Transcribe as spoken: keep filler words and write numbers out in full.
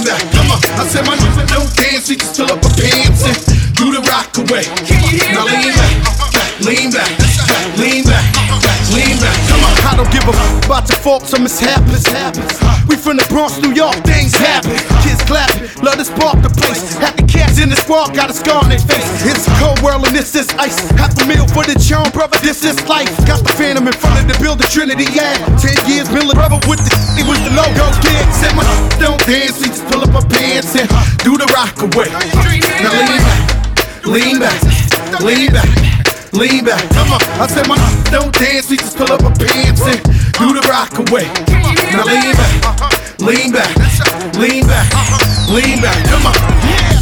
lean back, come on. I said my nigga don't dance, we just fill up our pants and do the rock away. Now lean back, lean back, lean back, lean back, come on. I don't give a f about your faults or mishaps. We from the Bronx, New York, things happen. Kids clapping, love to spark the place. Half the cats in the squad got a scar on their face. It's a cold world and this is ice. Half a meal for the charm, brother, this is life. Got the Phantom in front of the building, Trinity, yeah. Ten years, Miller, brother, with the it was the logo, kid. Said my don't dance, we just pull up our pants and do the rock away. Now lean back, lean back, lean back, lean back, come on. I said my don't dance, we just pull up our pants and do the rock away. Now lean back, lean back, lean back, lean back, come on.